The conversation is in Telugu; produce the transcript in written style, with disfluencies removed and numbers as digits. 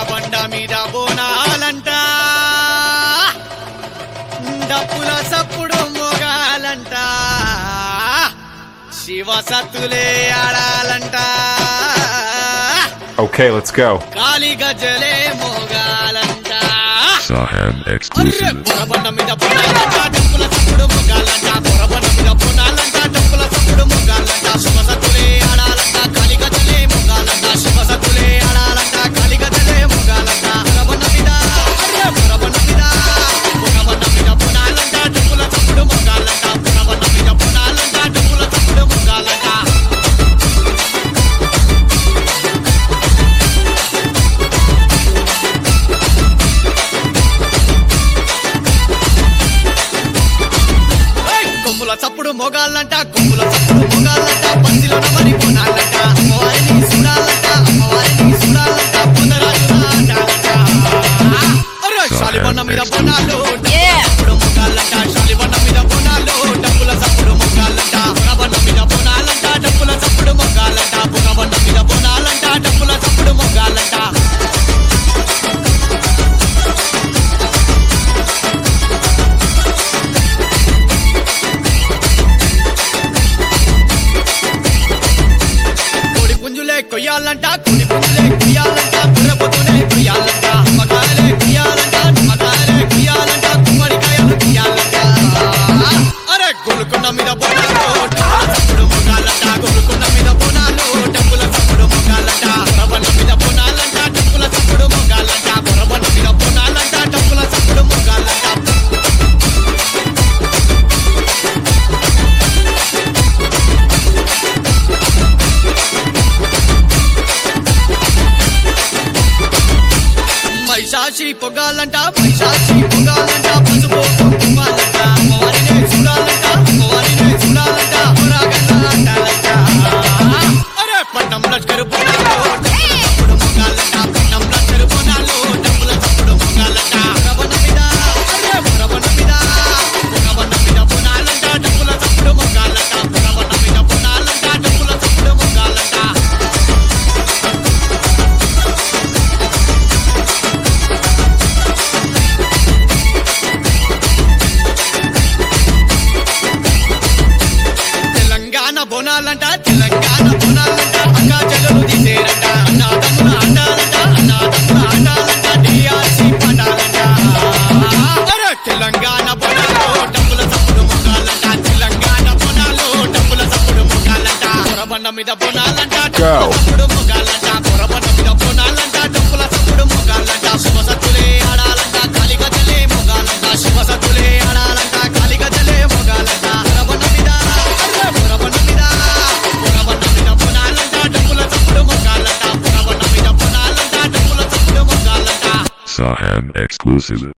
బండ మీద బోనాలంట డప్పుల సప్పుడు మోగాలంట Shiva సత్తులే ఆడాలంట Okay, let's go. Kali గజ్జలే మోగాలంట Sahab exclusive. Borabanda మీద బోనాలంట డప్పుల సప్పుడు మోగాలంట బొరబండ మీద బోనాలంట డప్పుల సప్పుడు మోగాలంట శివ సత్తులే ఆడాలంట కాలి గజ్జలే మోగాలంట శివ సత్తులే ఆడాలంట కాలి గజ్జలే మోగాలంట బొరబండ మీద బొరబండ మీద బొరబండ మీద బోనాలంట డప్పుల సప్పుడు మోగాలంట బొరబండ మీద బోనాలంట డప్పుల సప్పుడు మోగాలంట కొమ్ముల చప్పుడు మొగాలంట కొమ్ముల చప్పుడు మొగాలంట పందిలో నమరి కొనాలంట అమ్మవారిని చూడాలంట అమ్మవారిని చూడాలంట పొందరాజులాంటాలంట అరే శాలిబండ మీద బోనాలు డప్పుల మొగాలంట శాలిబండ మీద బోనాలు డప్పుల చప్పుడు మొగాలంట బొరబండ మీద బోనాలంట డప్పుల చప్పుడు మొగాలంట బొరబండ మీద బోనాలంట డప్పుల చప్పుడు మొగాలంట కోడి పుంజులే కొయ్యాలంట కోడి పుంజులే కొయ్యాలంట బుర్రపొద్దునే కొయ్యాలంట నిమ్మకాయలే కొయ్యాలంట నిమ్మకాయలే కొయ్యాలంట గుమ్మడికాయలు కొయ్యాలంట అరే గోలుకొండ మీద బోనాలు డప్పుల చప్పుడు మొగాలంట గోలుకొండ మీద బోనాలు డప్పుల చప్పుడు మొగాలంట బొరబండ మీద బోనాలంట డప్పుల చప్పుడు మొగాలంట బొరబండ మీద బోనాలంట డప్పుల చప్పుడు మొగాలంట మైషాచి పొగాలంట మైషాచి పొగాలంట పసుపు కుంకుమాలంట అమ్మవారినే చూడాలంట అమ్మవారినే చూడాలంట పురాగంట అంటాలంట అరే పట్నం లష్కరు బోనాలు డప్పుల చప్పుడు మొగాలంట పట్నం లష్కరు బోనాలు డప్పుల చప్పుడు మొగాలంట బొరబండ మీద అరే బొరబండ మీద బొరబండ మీద బోనాలంట డప్పుల చప్పుడు మొగాలంట బొరబండ మీద బోనాలంట డప్పుల చప్పుడు మొగాలంట తెలంగాణ బోనాలంట తెలంగాణ బోనాలంట అక్కా చెల్లెలు తీసేరంట అన్నాదమ్ముల ఆడాలంట అన్నాదమ్ముల ఆడాలంట డిఆర్సి పాడాలంట అరే తెలంగాణ బోనాలు డప్పుల చప్పుడు మొగాలంట తెలంగాణ బోనాలు డప్పుల చప్పుడు మొగాలంట బొరబండ మీద బోనాలంట డప్పుల చప్పుడు మొగాలంట బొరబండ మీద బోనాలంట డప్పుల చప్పుడు మొగాలంట శివ సత్తులే ఆడాలంట కాలి గజ్జలే మొగాలంట శివ సత్తులే ఆడాలంట కాలి గజ్జలే మొగాలంట బొరబండ మీద బొరబండ మీద బొరబండ మీద బోనాలంట డప్పుల చప్పుడు మొగాలంట బొరబండ మీద బోనాలంట డప్పుల చప్పుడు మొగాలంట Sahab exclusive.